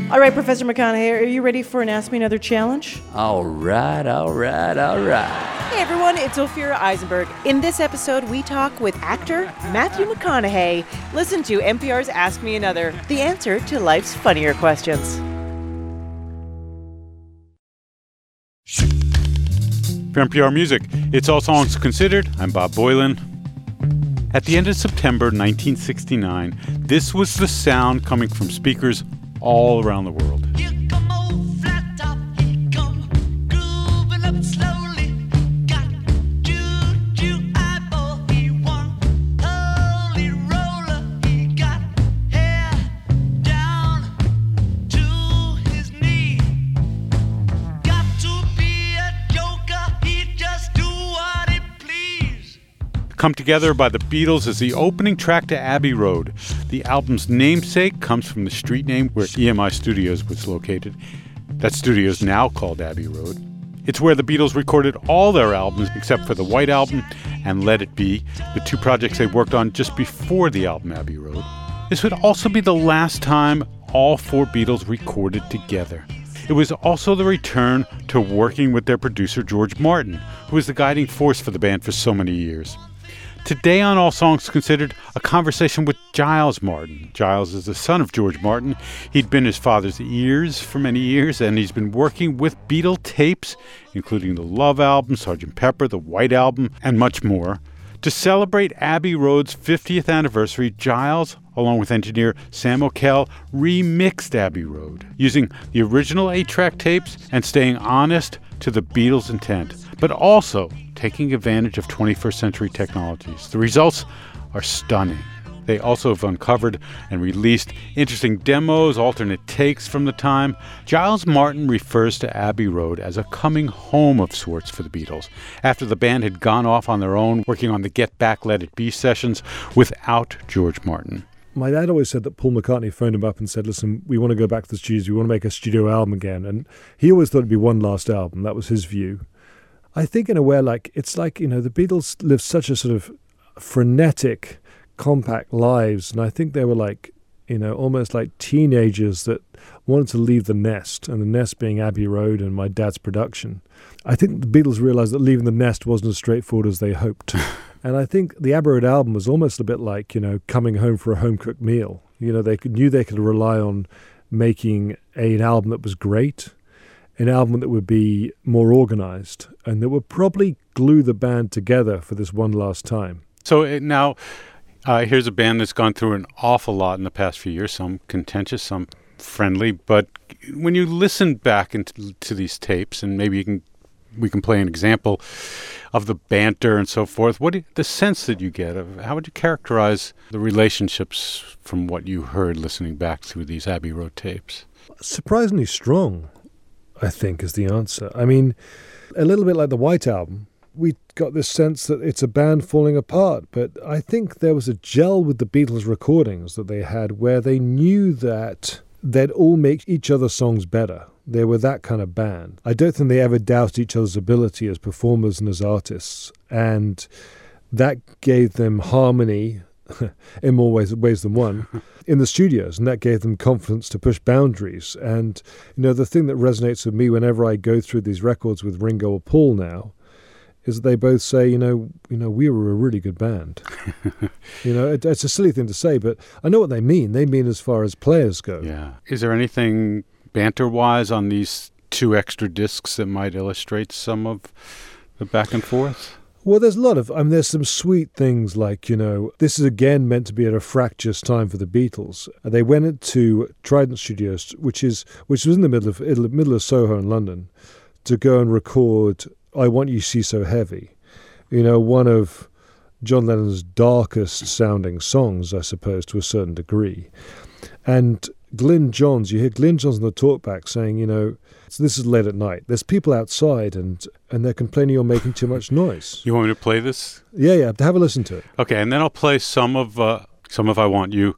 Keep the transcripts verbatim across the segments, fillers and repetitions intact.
All right, Professor McConaughey, are you ready for an Ask Me Another challenge? All right, all right, all right. Hey everyone, it's Ophira Eisenberg. In this episode, we talk with actor Matthew McConaughey. Listen to N P R's Ask Me Another, the answer to life's funnier questions. For N P R Music, it's All Songs Considered. I'm Bob Boilen. At the end of September nineteen sixty-nine, this was the sound coming from speakers all around the world. Here come old flat top, he come grooving up slowly. Got juju eyeball, he won holy roller. He got hair down to his knee. Got to be a joker, he just do what he please. Come Together by the Beatles is the opening track to Abbey Road. The album's namesake comes from the street name where E M I Studios was located. That studio is now called Abbey Road. It's where the Beatles recorded all their albums except for the White Album and Let It Be, the two projects they worked on just before the album Abbey Road. This would also be the last time all four Beatles recorded together. It was also the return to working with their producer George Martin, who was the guiding force for the band for so many years. Today on All Songs Considered, a conversation with Giles Martin. Giles is the son of George Martin. He'd been his father's ears for many years, and he's been working with Beatle tapes, including the Love album, Sergeant Pepper, the White Album, and much more. To celebrate Abbey Road's fiftieth anniversary, Giles, along with engineer Sam O'Kell, remixed Abbey Road, using the original eight-track tapes and staying honest to the Beatles' intent, but also taking advantage of twenty-first century technologies. The results are stunning. They also have uncovered and released interesting demos, alternate takes from the time. Giles Martin refers to Abbey Road as a coming home of sorts for the Beatles, after the band had gone off on their own, working on the Get Back, Let It Be sessions without George Martin. My dad always said that Paul McCartney phoned him up and said, listen, we want to go back to the studios, we want to make a studio album again. And he always thought it'd be one last album. That was his view. I think in a way, like, it's like, you know, the Beatles lived such a sort of frenetic, compact lives. And I think they were like, you know, almost like teenagers that wanted to leave the nest, and the nest being Abbey Road and my dad's production. I think the Beatles realized that leaving the nest wasn't as straightforward as they hoped. And I think the Abbey Road album was almost a bit like, you know, coming home for a home-cooked meal. You know, they could, knew they could rely on making a, an album that was great, an album that would be more organized, and that would probably glue the band together for this one last time. So it, now, uh, here's a band that's gone through an awful lot in the past few years, some contentious, some friendly, but when you listen back into to these tapes, and maybe you can we can play an example of the banter and so forth, what do you, the sense that you get of, how would you characterize the relationships from what you heard listening back through these Abbey Road tapes? Surprisingly strong, I think, is the answer. I mean, a little bit like the White Album, we got this sense that it's a band falling apart, but I think there was a gel with the Beatles recordings that they had where they knew that they'd all make each other's songs better. They were that kind of band. I don't think they ever doubted each other's ability as performers and as artists, and that gave them harmony in more ways, ways than one in the studios, and that gave them confidence to push boundaries. And, you know, the thing that resonates with me whenever I go through these records with Ringo or Paul now is that they both say, you know, you know, we were a really good band. You know, it, it's a silly thing to say, but I know what they mean. They mean as far as players go. Yeah. Is there anything banter-wise on these two extra discs that might illustrate some of the back and forth? Well, there's a lot of, I mean, there's some sweet things like, you know, this is again meant to be at a fractious time for the Beatles. They went into Trident Studios, which is which was in the middle of in the middle of Soho in London, to go and record I Want You See So Heavy, you know, one of John Lennon's darkest sounding songs, I suppose, to a certain degree. And Glyn Johns, you hear Glyn Johns on the talkback saying, you know, so this is late at night. There's people outside and, and they're complaining you're making too much noise. You want me to play this? Yeah, yeah, have a listen to it. Okay, and then I'll play some of uh, some of I Want You.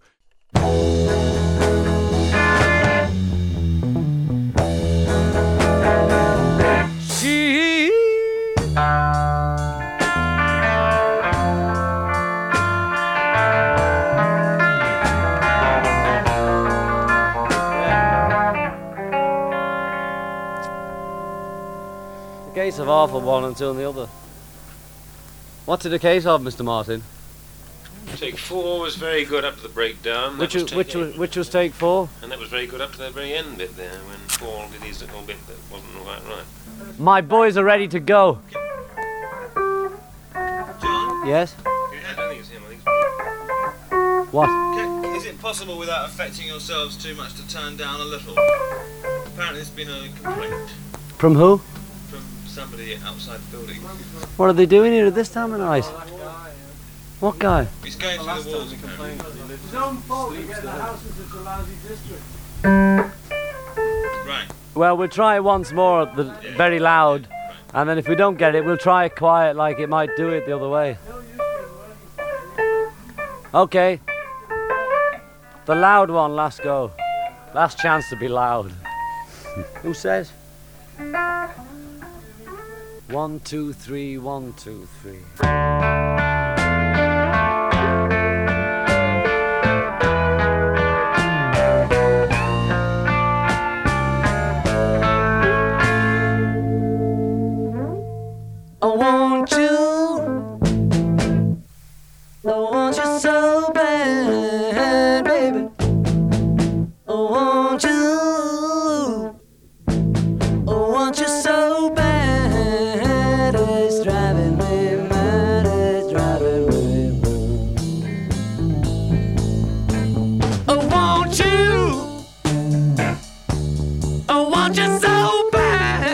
case of half of one and two on the other. What's it a case of, Mister Martin? Take four was very good up to the breakdown. Which That was, take which was eight. which was take four? And that was very good up to the very end bit there, when Paul did his little bit that wasn't quite right. My boys are ready to go. John, Yes? I don't think it's him, I think it's What? ca- is it possible without affecting yourselves too much to turn down a little? Apparently there's been a complaint From who? from somebody outside the building. What are they doing here at this time of night? What guy? He's going through the walls apparently. Right. Well, we'll try it once more at the very loud, and then if we don't get it, we'll try it quiet like it might do it the other way. Okay. The loud one, last go. Last chance to be loud. Who says? One, two, three, one, two, three. I want you, I want you so bad, baby. I want you, I want you so bad. It's driving me mad, it's driving me mad. I want you, I want you so bad.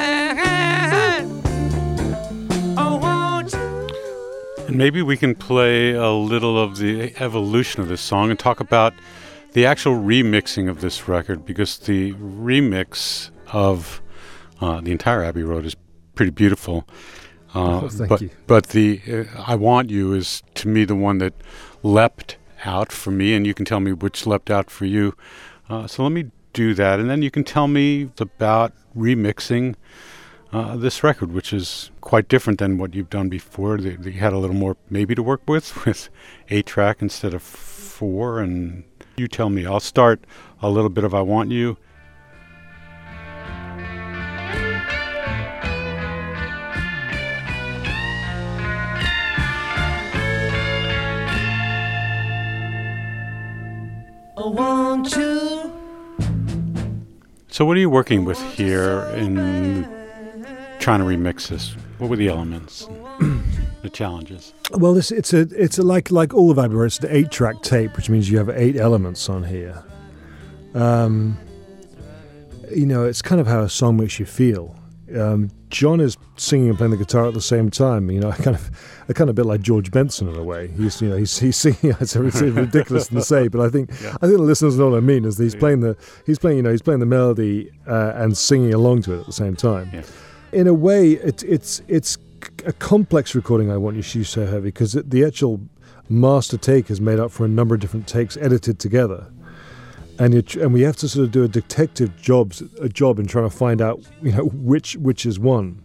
And maybe we can play a little of the evolution of this song and talk about the actual remixing of this record, because the remix of uh, the entire Abbey Road is pretty beautiful. Uh, Oh, thank but, you. But the uh, I Want You is, to me, the one that leapt out for me, and you can tell me which leapt out for you. Uh, so let me do that, and then you can tell me about remixing uh, this record, which is quite different than what you've done before. They, they had a little more maybe to work with, with eight track instead of four, and you tell me. I'll start a little bit of I Want You. I want you. So what are you working with here in trying to remix this? What were the elements, the challenges? Well, this it's a it's a, like like all of Abbey Road. It's an eight-track tape, which means you have eight elements on here. Um, you know, it's kind of how a song makes you feel. Um, John is singing and playing the guitar at the same time. You know, I kind of, I kind of a bit like George Benson in a way. He's, you know, he's he's singing. It's, it's ridiculous to say, but I think Yeah. I think the listeners know what I mean. Is that he's Yeah. playing the he's playing you know he's playing the melody uh, and singing along to it at the same time. Yeah. In a way, it, it's it's a complex recording. I Want You Shoes So Heavy, because the actual master take is made up for a number of different takes edited together. And it, and we have to sort of do a detective jobs a job in trying to find out, you know, which which is one.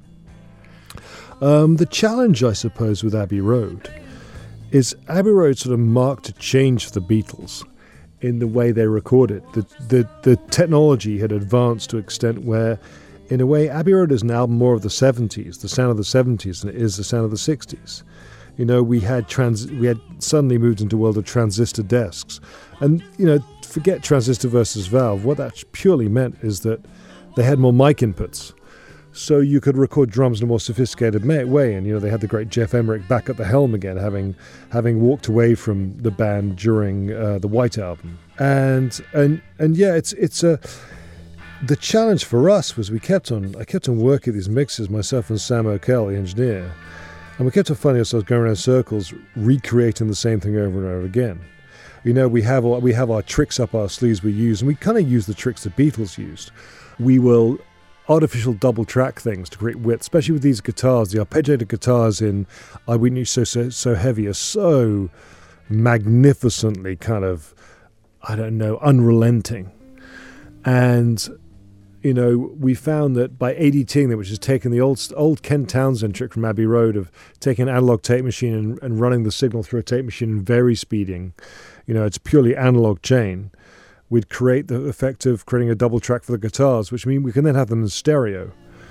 Um, the challenge, I suppose, with Abbey Road is Abbey Road sort of marked a change for the Beatles in the way they recorded. The the the technology had advanced to an extent where, in a way, Abbey Road is now more of the seventies, the sound of the seventies, than it is the sound of the sixties. You know, we had trans we had suddenly moved into a world of transistor desks, and you know. Forget transistor versus valve. What that purely meant is that they had more mic inputs, so you could record drums in a more sophisticated ma- way. And you know, they had the great Jeff Emmerich back at the helm again, having having walked away from the band during uh, the White Album. And and and yeah, it's it's a the challenge for us was we kept on I kept on working these mixes, myself and Sam O'Kell, the engineer, and we kept on finding ourselves going around in circles, recreating the same thing over and over again. You know, we have our, we have our tricks up our sleeves we use, and we kind of use the tricks the Beatles used. We will artificial double track things to create width, especially with these guitars. The arpeggiated guitars in I Want You So, so, so Heavy are so magnificently kind of, I don't know, unrelenting. And, you know, we found that by ADTing them, which is taking the old old Ken Townsend trick from Abbey Road of taking an analog tape machine and, and running the signal through a tape machine and very speeding, you know, it's a purely analog chain, we'd create the effect of creating a double track for the guitars, which means we can then have them in stereo.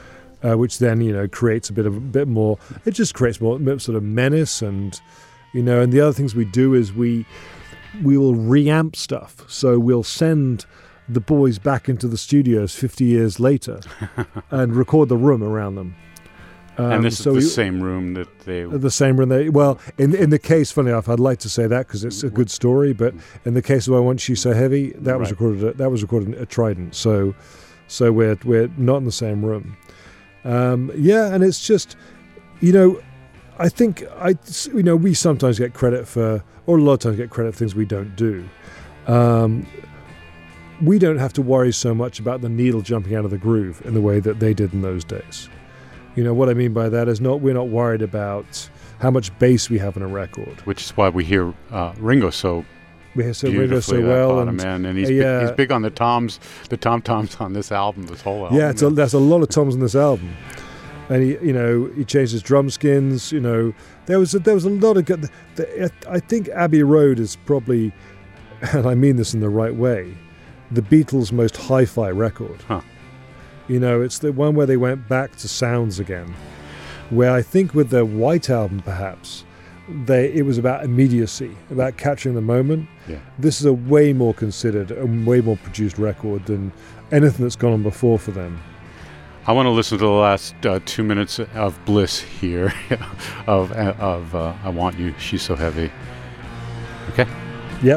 uh, which then you know creates a bit of a bit more. It just creates more sort of menace, and you know. And the other things we do is we we will reamp stuff. So we'll send the boys back into the studios fifty years later and record the room around them. Um, and this so is the we, same room that they... the same room. They, well, in in the case, funny enough, I'd like to say that because it's a good story. But in the case of "I Want You So Heavy," that was Right. recorded. At, that was recorded at Trident. So, so we're we're not in the same room. Um, yeah, and it's just, you know, I think I, you know, we sometimes get credit for, or a lot of times get credit for things we don't do. Um, we don't have to worry so much about the needle jumping out of the groove in the way that they did in those days. You know, what I mean by that is not we're not worried about how much bass we have in a record. Which is why we hear uh, Ringo so We hear so Ringo so beautifully, that well, bottom and end, and he's, uh, yeah. big, he's big on the toms, the tom-toms on this album, this whole album. yeah, it's a, there's a lot of toms on this album, and he, you know, he changed his drum skins. You know, there was a, there was a lot of good. The, I think Abbey Road is probably, and I mean this in the right way, the Beatles' most hi-fi record. Huh. You know, it's the one where they went back to sounds again. Where I think with their White Album, perhaps, they it was about immediacy, about capturing the moment. Yeah. This is a way more considered and way more produced record than anything that's gone on before for them. I want to listen to the last uh, two minutes of bliss here, of of uh, "I Want You, She's So Heavy." Okay. Yep.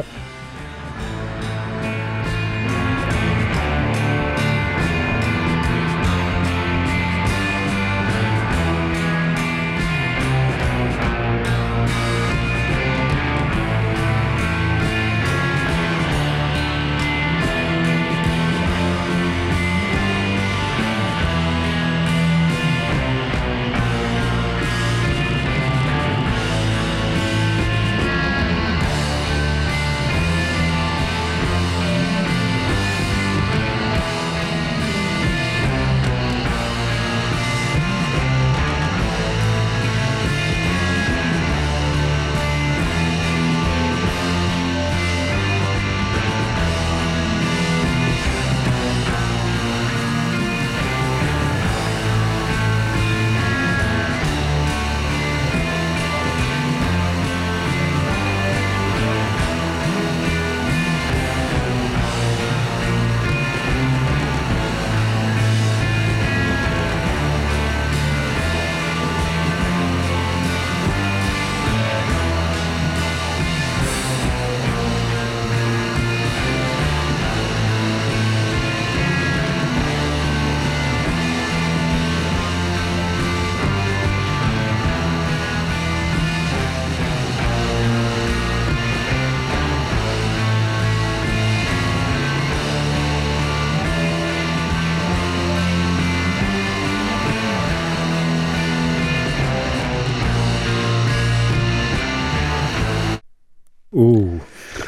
Ooh.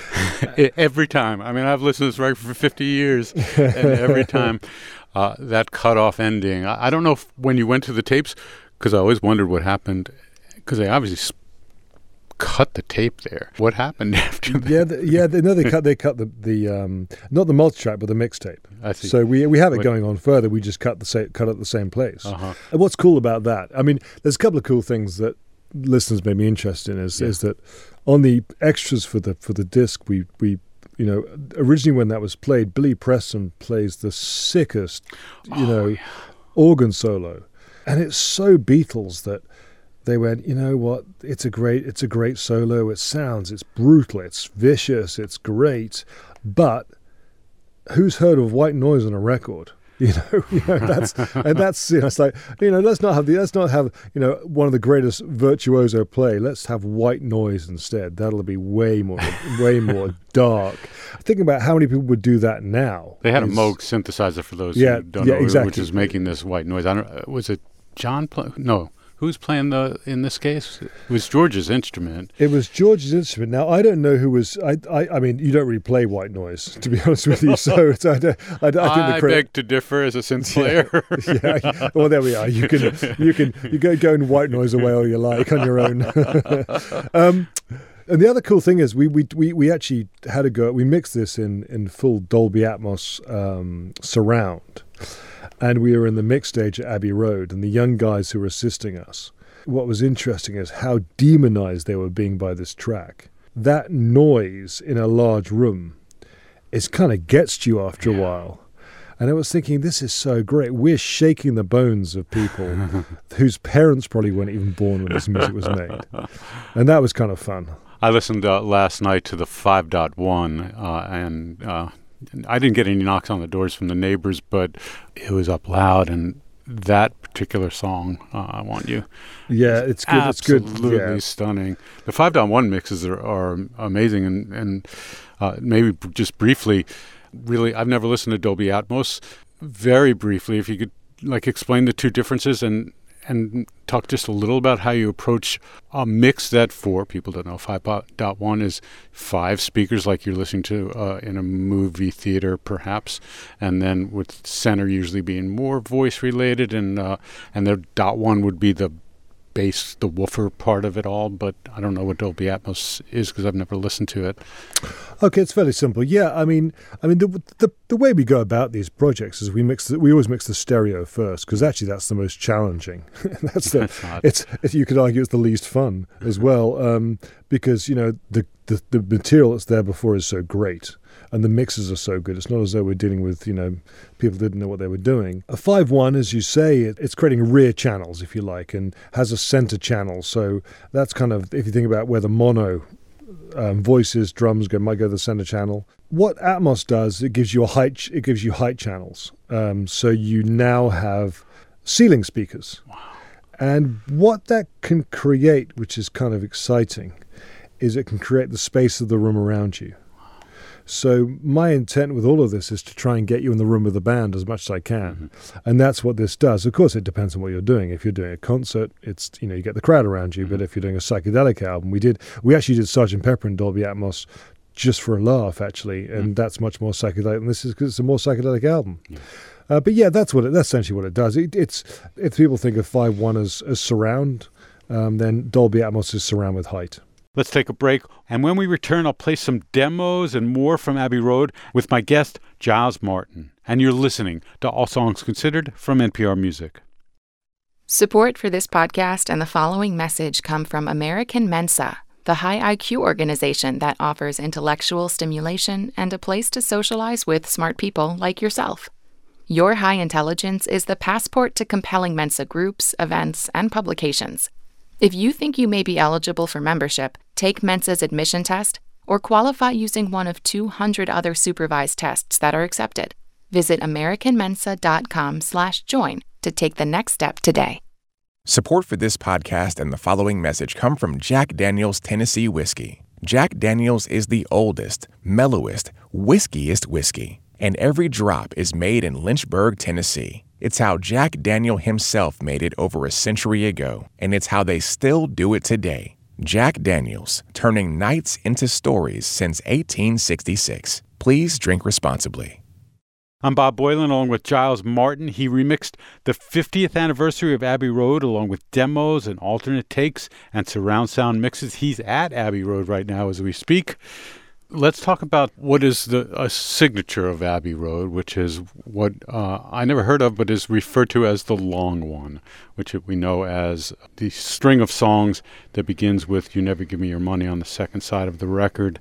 Every time. I mean, I've listened to this record for fifty years, and every time uh, that cut-off ending. I, I don't know if when you went to the tapes, because I always wondered what happened, because they obviously s- cut the tape there. What happened after that? Yeah, the, yeah. They, no, they cut. They cut the the um, not the multi-track, but the mixtape. I see. So we we have it Wait. going on further. We just cut the sa- cut at the same place. Uh-huh. And what's cool about that? I mean, there's a couple of cool things that listeners may be interested in. Is Yeah. is that on the extras for the for the disc, we we you know originally when that was played, Billy Preston plays the sickest you Oh, know yeah. organ solo, and it's so Beatles that they went, you know what, it's a great it's a great solo. It sounds, it's brutal, it's vicious, it's great, but who's heard of white noise on a record? You know, you know that's and that's you know, it's like you know, let's not have the let's not have you know one of the greatest virtuoso play. Let's have white noise instead. That'll be way more way more dark. Thinking about how many people would do that now. They had a is- Moog synthesizer for those Yeah, who don't yeah, know, which exactly. is making this white noise. I don't. uh, Was it John? Play, no. Who's playing the in this case? It was George's instrument. It was George's instrument. Now I don't know who was. I, I, I mean, you don't really play white noise, to be honest with you. So it's, I, don't- I, don't- I think I, the credit. beg to differ as a synth player. yeah. Well, there we are. You can you can you go go and white noise away all you like on your own. um, and the other cool thing is we we we, we actually had a go. We mixed this in in full Dolby Atmos um, surround. and we were in the mix stage at Abbey Road, and the young guys who were assisting us, what was interesting is how demonized they were being by this track. That noise in a large room, it kind of gets to you after a while. And I was thinking, this is so great. We're shaking the bones of people whose parents probably weren't even born when this music was made. And that was kind of fun. I listened uh, last night to the five point one, uh, and uh, I didn't get any knocks on the doors from the neighbors, but it was up loud, and that particular song, uh, I Want You. Yeah, it's good. It's good. Absolutely Yeah. stunning. The five point one mixes are, are amazing, and, and uh, maybe b- just briefly, really, I've never listened to Dolby Atmos. Very briefly, if you could like explain the two differences and and talk just a little about how you approach a mix that, for people that know, five point one is five speakers like you're listening to uh, in a movie theater perhaps, and then with center usually being more voice related, and uh, and the dot one would be the bass, the woofer part of it all, but I don't know what Dolby Atmos is because I've never listened to it. Okay, it's fairly simple. Yeah, I mean, I mean, the the, the way we go about these projects is we mix. The, we always mix the stereo first because actually that's the most challenging. that's the. it's, it's you could argue it's the least fun as well, um, because you know the, the the material that's there before is so great. And the mixes are so good. It's not as though we're dealing with, you know, people didn't know what they were doing. A five one, as you say, it, it's creating rear channels, if you like, and has a center channel. So that's kind of, if you think about where the mono um, voices, drums go, might go to the center channel. What Atmos does, it gives you a height, it gives you height channels. Um, so you now have ceiling speakers. Wow. And what that can create, which is kind of exciting, is it can create the space of the room around you. So my intent with all of this is to try and get you in the room with the band as much as I can. Mm-hmm. And that's what this does. Of course, it depends on what you're doing. If you're doing a concert, it's, you know, you get the crowd around you. Mm-hmm. But if you're doing a psychedelic album, we did, we actually did Sergeant Pepper in Dolby Atmos just for a laugh, actually. And mm-hmm. that's much more psychedelic. And this is because it's a more psychedelic album. Yeah. Uh, but yeah, that's what it, that's essentially what it does. It, it's, if people think of five point one as, as surround, um, then Dolby Atmos is surround with height. Let's take a break, and when we return, I'll play some demos and more from Abbey Road with my guest, Giles Martin. And you're listening to All Songs Considered from N P R Music. Support for this podcast and the following message come from American Mensa, the high I Q organization that offers intellectual stimulation and a place to socialize with smart people like yourself. Your high intelligence is the passport to compelling Mensa groups, events, and publications. If you think you may be eligible for membership, take Mensa's admission test or qualify using one of two hundred other supervised tests that are accepted. Visit americanmensa.com slash join to take the next step today. Support for this podcast and the following message come from Jack Daniel's Tennessee Whiskey. Jack Daniel's is the oldest, mellowest, whiskiest whiskey, and every drop is made in Lynchburg, Tennessee. It's how Jack Daniel himself made it over a century ago, and it's how they still do it today. Jack Daniel's, turning nights into stories since eighteen sixty-six. Please drink responsibly. I'm Bob Boylan along with Giles Martin. He remixed the fiftieth anniversary of Abbey Road along with demos and alternate takes and surround sound mixes. He's at Abbey Road right now as we speak. Let's talk about what is the a signature of Abbey Road, which is what uh, I never heard of, but is referred to as the long one, which we know as the string of songs that begins with You Never Give Me Your Money on the second side of the record.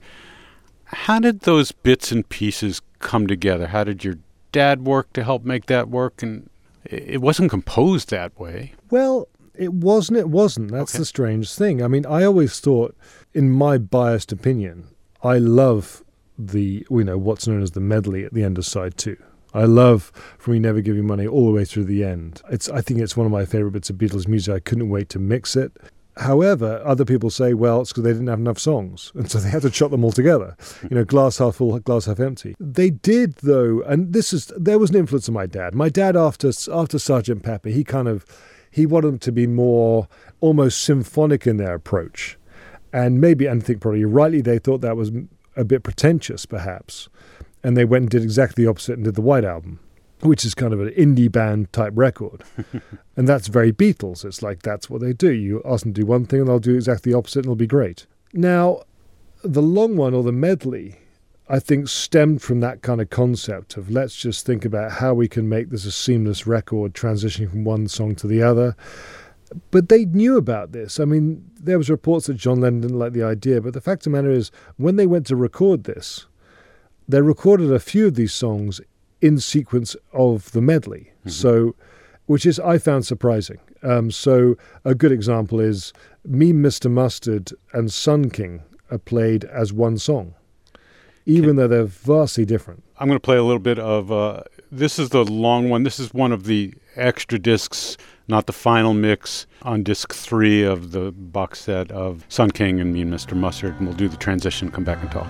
How did those bits and pieces come together? How did your dad work to help make that work? And it wasn't composed that way. Well, it wasn't. It wasn't. That's okay. The strange thing. I mean, I always thought, in my biased opinion, I love the, you know, what's known as the medley at the end of side two. I love From We Never Give You Money all the way through the end. It's, I think it's one of my favorite bits of Beatles music. I couldn't wait to mix it. However, other people say, well, it's because they didn't have enough songs, and so they had to chop them all together. You know, glass half full, glass half empty. They did, though, and this is, there was an influence on my dad. My dad, after after Sergeant Pepper, he kind of, he wanted them to be more almost symphonic in their approach. And maybe, and I think probably rightly, they thought that was a bit pretentious, perhaps. And they went and did exactly the opposite and did the White Album, which is kind of an indie band type record. And that's very Beatles. It's like, that's what they do. You ask them to do one thing and they'll do exactly the opposite and it'll be great. Now, the long one or the medley, I think, stemmed from that kind of concept of let's just think about how we can make this a seamless record transitioning from one song to the other. But they knew about this. I mean, there was reports that John Lennon didn't like the idea, but the fact of the matter is, when they went to record this, they recorded a few of these songs in sequence of the medley. Mm-hmm. So, which is, I found surprising. Um, so a good example is Me, Mister Mustard and Sun King are played as one song, even though they're vastly different. I'm going to play a little bit of, uh, this is the long one. This is one of the extra discs, not the final mix, on disc three of the box set of Sun King and Me and Mister Mustard, and we'll do the transition, come back and talk.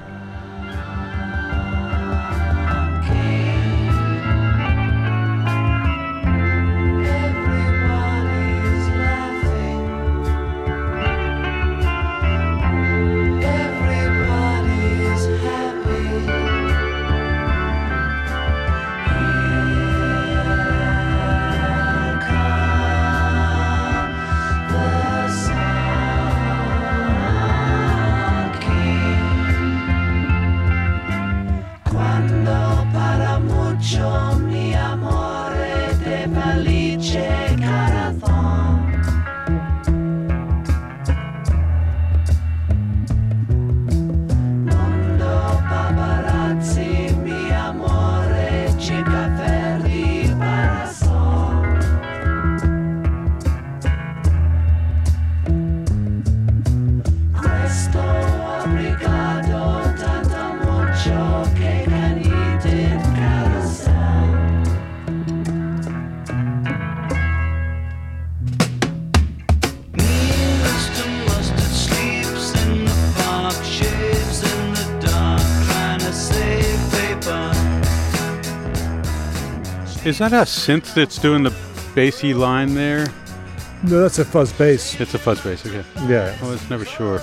Is that a synth that's doing the bassy line there? No, that's a fuzz bass. It's a fuzz bass, okay. Yeah. I was never sure.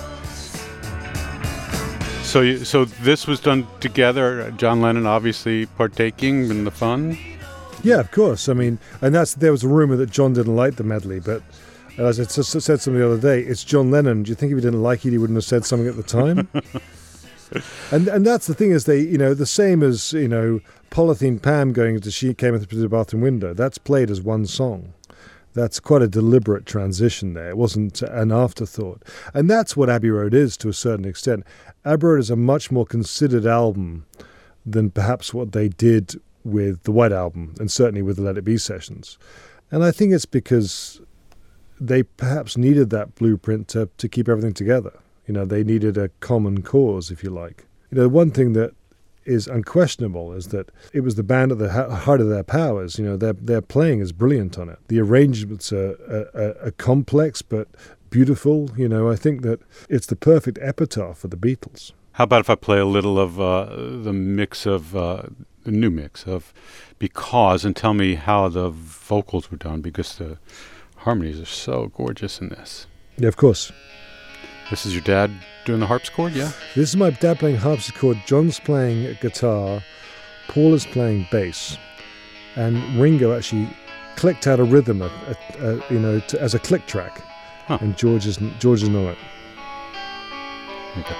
So you, so this was done together, John Lennon obviously partaking in the fun? Yeah, of course. I mean, and that's there was a rumor that John didn't like the medley, but as I s- said something the other day, it's John Lennon. Do you think if he didn't like it, he wouldn't have said something at the time? and and that's the thing is they, you know, the same as, you know, Polythene Pam going into She Came in Through the Bathroom Window. That's played as one song. That's quite a deliberate transition there. It wasn't an afterthought. And that's what Abbey Road is to a certain extent. Abbey Road is a much more considered album than perhaps what they did with the White Album and certainly with the Let It Be sessions. And I think it's because they perhaps needed that blueprint to, to keep everything together. You know, they needed a common cause, if you like. You know, one thing that is unquestionable is that it was the band at the heart of their powers. You know, their their playing is brilliant on it. The arrangements are, are, are complex but beautiful. You know, I think that it's the perfect epitaph for the Beatles. How about if I play a little of uh, the mix of, uh, the new mix of Because, and tell me how the vocals were done, because the harmonies are so gorgeous in this. Yeah, of course. This is your dad doing the harpsichord, yeah? This is my dad playing harpsichord. John's playing guitar. Paul is playing bass. And Ringo actually clicked out a rhythm, a, a, a, you know, to, as a click track. Huh. And George is George is on it. Okay.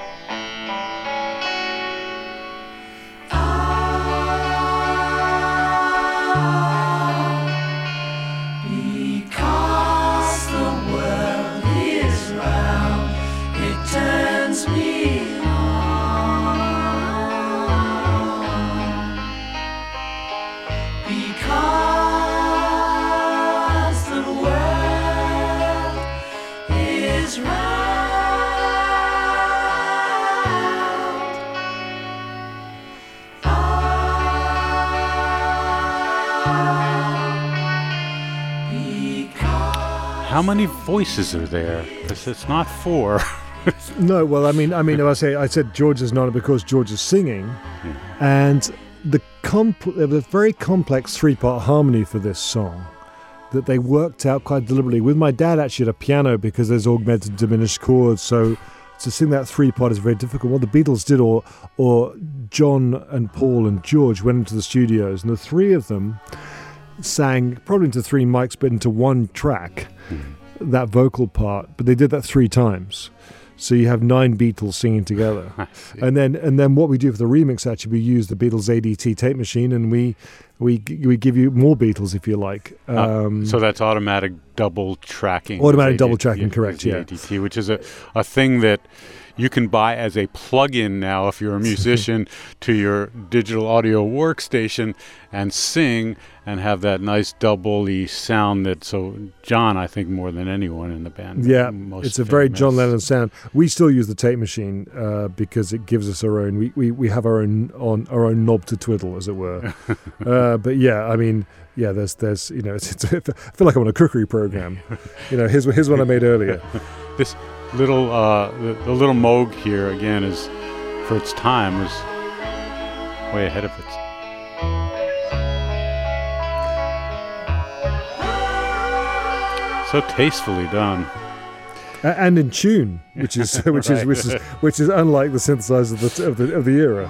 How many voices are there? Because it's not four. No, well, I mean, I mean, I say I said George is not because George is singing, yeah. And the comp- there was a very complex three-part harmony for this song that they worked out quite deliberately with my dad actually at a piano because there's augmented diminished chords, so to sing that three-part is very difficult. What the Beatles did, or or John and Paul and George went into the studios, and the three of them sang probably into three mics, but into one track, mm-hmm. that vocal part. But they did that three times. So you have nine Beatles singing together. And then and then what we do for the remix, actually, we use the Beatles A D T tape machine, and we we we give you more Beatles if you like. Um, uh, so that's automatic double tracking. Automatic A D T, double tracking, correct, the yeah. A D T, which is a, a thing that you can buy as a plug-in now if you're a musician to your digital audio workstation and sing and have that nice double-y sound that, so John, I think, more than anyone in the band. Yeah, most it's a very famous. John Lennon sound. We still use the tape machine uh, because it gives us our own, we, we, we have our own on our own knob to twiddle, as it were. uh, but yeah, I mean, yeah, there's, there's you know, it's, it's, I feel like I'm on a cookery program. You know, here's, here's one I made earlier. This little, uh, the, the little Moog here, again, is, for its time, was way ahead of its so tastefully done. Uh, and in tune, which is which is which is which is unlike the synthesizer of the of the, of the era.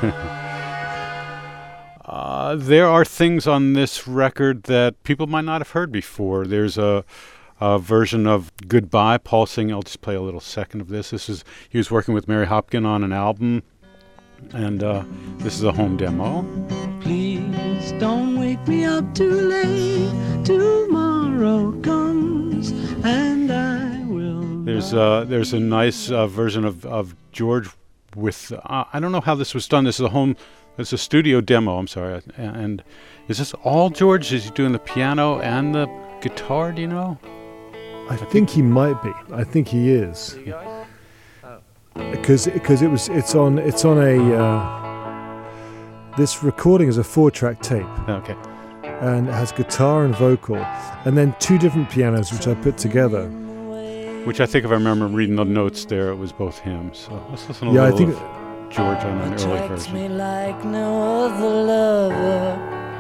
uh, there are things on this record that people might not have heard before. There's a, a version of "Goodbye," Paul singing. I'll just play a little second of this. This is he was working with Mary Hopkin on an album, and uh, this is a home demo. Please don't wake me up too late. Tomorrow comes and I will. There's uh, there's a nice uh, version of, of George with uh, I don't know how this was done. This is a home, it's a studio demo. I'm sorry. And is this all George? Is he doing the piano and the guitar? Do you know? I think he might be. I think he is. Because because it was it's on it's on a uh, this recording is a four track tape. Okay. And it has guitar and vocal, and then two different pianos which I put together. Which I think if I remember reading the notes there, it was both hymns. So let's listen to Yeah, a I little think of George on an early Attracts me version. like no other lover.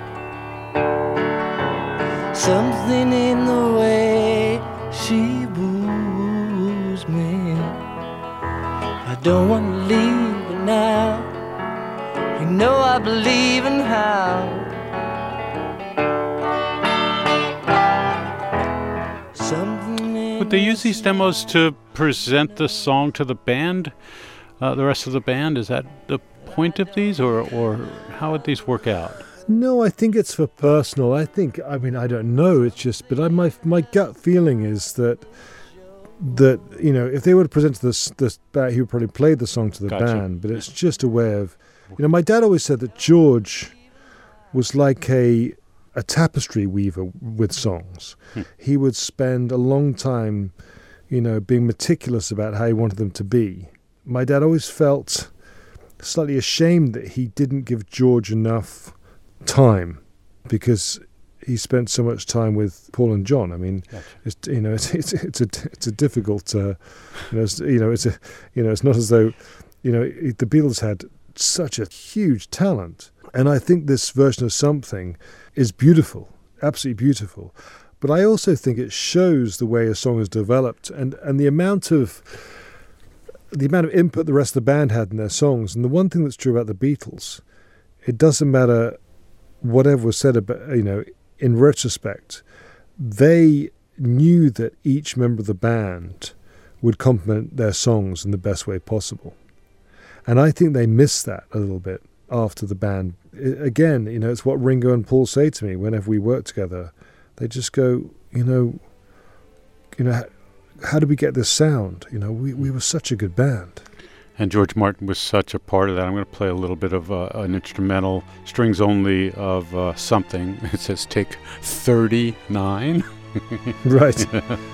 Something in the way she woos me. I don't want to leave her now. You know I believe in how. Would they use these demos to present the song to the band, uh, the rest of the band? Is that the point of these, or, or how would these work out? No, I think it's for personal. I think, I mean, I don't know. It's just, but I, my my gut feeling is that that you know, if they would have presented this this band, he would probably play the song to the Gotcha. band. But it's just a way of, you know, my dad always said that George was like a a tapestry weaver with songs. Hmm. He would spend a long time, you know, being meticulous about how he wanted them to be. My dad always felt slightly ashamed that he didn't give George enough time because he spent so much time with Paul and John. I mean, Gotcha. it's, you know, it's it's it's a it's a difficult, uh, you know, it's, you know, it's a, you know, it's not as though, you know, it, the Beatles had such a huge talent, and I think this version of Something is beautiful, absolutely beautiful. But I also think it shows the way a song is developed, and and the amount of the amount of input the rest of the band had in their songs. And the one thing that's true about the Beatles, it doesn't matter whatever was said about, you know, in retrospect, they knew that each member of the band would complement their songs in the best way possible. And I think they missed that a little bit after the band. I, again, you know, it's what Ringo and Paul say to me whenever we work together. They just go, you know, you know, how, how did we get this sound? You know, we, we were such a good band. And George Martin was such a part of that. I'm going to play a little bit of uh, an instrumental, strings only, of uh, Something. It says take thirty-nine. Right.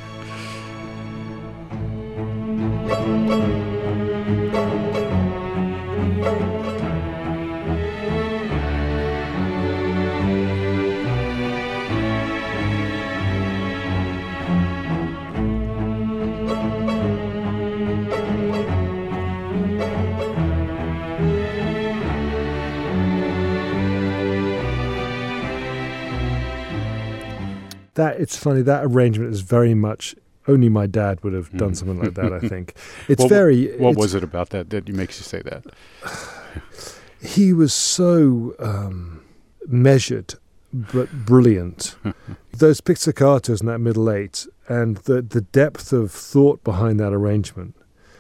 That it's funny, that arrangement is very much only my dad would have done Mm. something like that. I think it's what, very. What it's, was it about that that makes you say that? He was so um, measured, but brilliant. Those pizzicatos in that middle eight, and the the depth of thought behind that arrangement.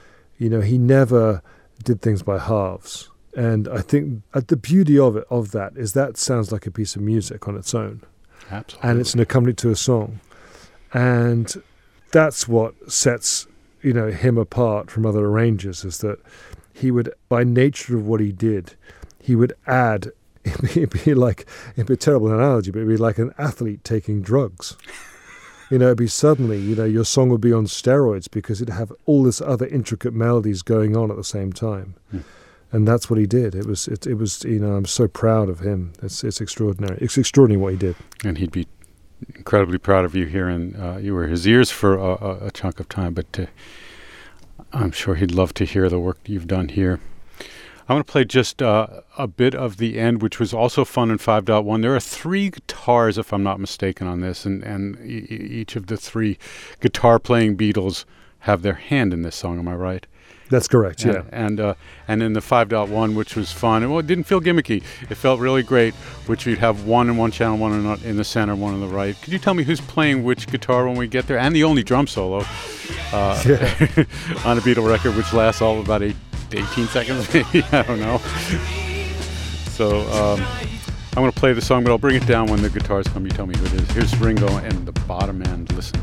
You know, he never did things by halves. And I think uh, the beauty of it, of that, is that sounds like a piece of music on its own. Absolutely. And it's an accompaniment to a song. And that's what sets, you know, him apart from other arrangers, is that he would, by nature of what he did, he would add, it'd be like, it'd be a terrible analogy, but it'd be like an athlete taking drugs. You know, it'd be suddenly, you know, your song would be on steroids because it'd have all this other intricate melodies going on at the same time. Mm. And that's what he did. It was, it, it was, you know, I'm so proud of him. It's, it's extraordinary. It's extraordinary what he did. And he'd be incredibly proud of you here, and uh, you were his ears for a, a, a chunk of time. But uh, I'm sure he'd love to hear the work you've done here. I want to play just uh, a bit of the end, which was also fun in five point one. There are three guitars, if I'm not mistaken, on this, and and e- each of the three guitar-playing Beatles have their hand in this song. Am I right? That's correct, and, yeah. And uh, and in the five point one, which was fun, and well, it didn't feel gimmicky. It felt really great, which you'd have one in one channel, one in, in the center, one on the right. Could you tell me who's playing which guitar when we get there? And the only drum solo uh, yeah. on a Beatle record, which lasts all of about eight, eighteen seconds, maybe? I don't know. So um, I'm going to play the song, but I'll bring it down when the guitars come. You tell me who it is. Here's Ringo and the bottom end. Listen.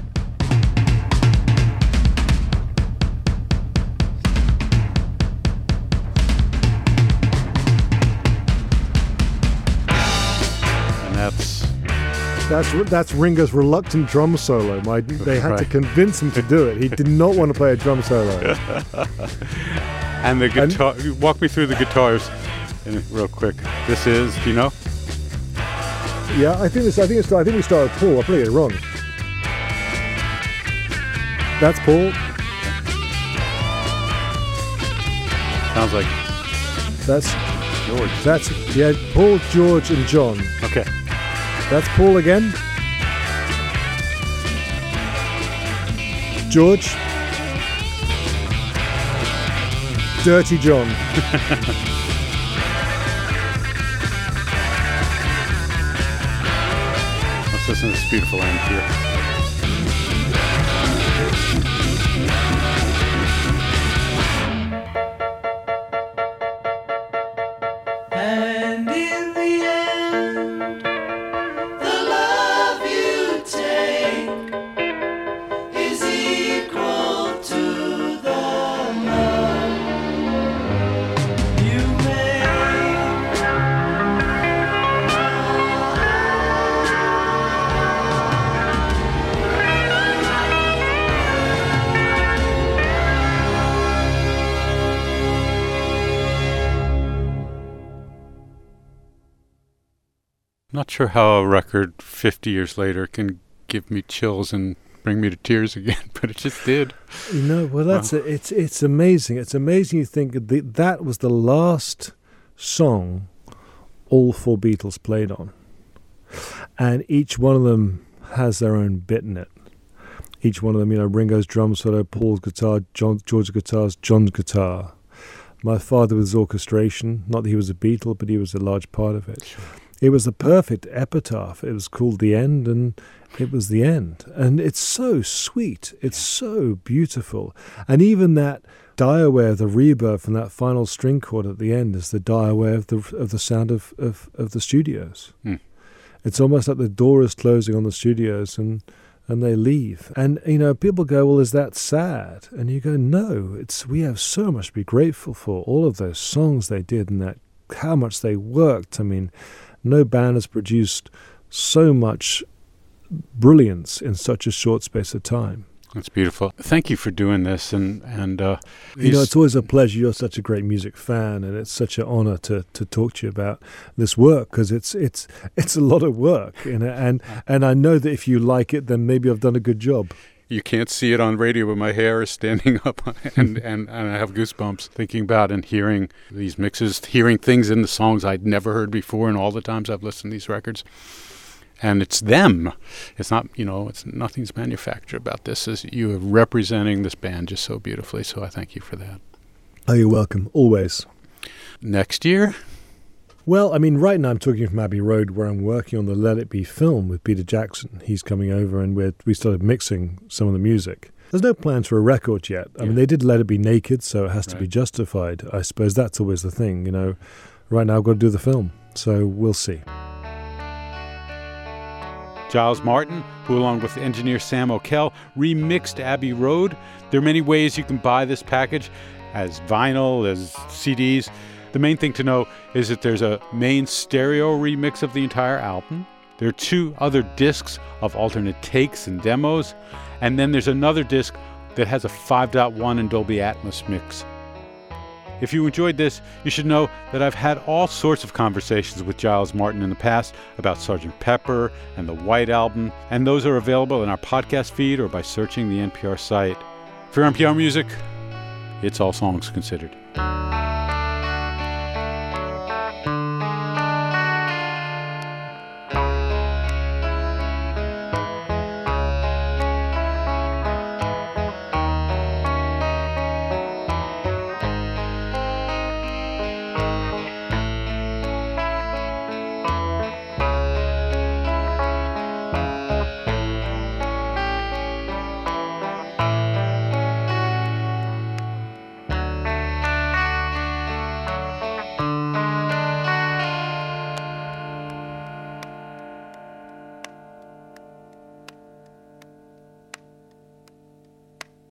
That's that's that's Ringo's reluctant drum solo. My, they had right. to convince him to do it. He did not want to play a drum solo. And the guitar. And, walk me through the guitars, in, real quick. This is, do you know? Yeah, I think this. I think it's. I think we start with Paul. I played it wrong. That's Paul. Sounds like. That's George. That's yeah. Paul, George, and John. Okay. That's Paul again. George. Dirty John. Let's listen to this beautiful end here. Not sure how a record fifty years later can give me chills and bring me to tears again, but it just did. You know, well, that's wow. a, it's it's amazing. It's amazing. You think that that was the last song all four Beatles played on, and each one of them has their own bit in it. Each one of them, you know, Ringo's drum solo, Paul's guitar, John, George's guitars, John's guitar. My father was orchestration. Not that he was a Beatle, but he was a large part of it. Sure. It was the perfect epitaph. It was called The End, and it was the end. And it's so sweet. It's so beautiful. And even that die away of the reverb from that final string chord at the end is the die away of the of the sound of, of, of the studios. Mm. It's almost like the door is closing on the studios and and they leave. And, you know, people go, well, is that sad? And you go, no, it's we have so much to be grateful for. All of those songs they did and that how much they worked. I mean, no band has produced so much brilliance in such a short space of time. That's beautiful. Thank you for doing this. And, and uh, you know, it's always a pleasure. You're such a great music fan, and it's such an honor to, to talk to you about this work, because it's it's it's a lot of work. You know, and and I know that if you like it, then maybe I've done a good job. You can't see it on radio, but my hair is standing up, and, and, and I have goosebumps thinking about and hearing these mixes, hearing things in the songs I'd never heard before, and all the times I've listened to these records. And it's them. It's not, you know, it's nothing's manufactured about this. Is you are representing this band just so beautifully, so I thank you for that. Oh, you're welcome. Always. Next year? Well, I mean, right now I'm talking from Abbey Road, where I'm working on the Let It Be film with Peter Jackson. He's coming over, and we we started mixing some of the music. There's no plans for a record yet. I Yeah. mean, they did Let It Be Naked, so it has to be Right. justified. I suppose that's always the thing, you know. Right now I've got to do the film, so we'll see. Giles Martin, who along with engineer Sam O'Kell remixed Abbey Road. There are many ways you can buy this package, as vinyl, as C Ds. The main thing to know is that there's a main stereo remix of the entire album. There are two other discs of alternate takes and demos, and then there's another disc that has a five point one and Dolby Atmos mix. If you enjoyed this, you should know that I've had all sorts of conversations with Giles Martin in the past about Sergeant Pepper and the White Album, and those are available in our podcast feed or by searching the N P R site. For N P R Music, it's All Songs Considered.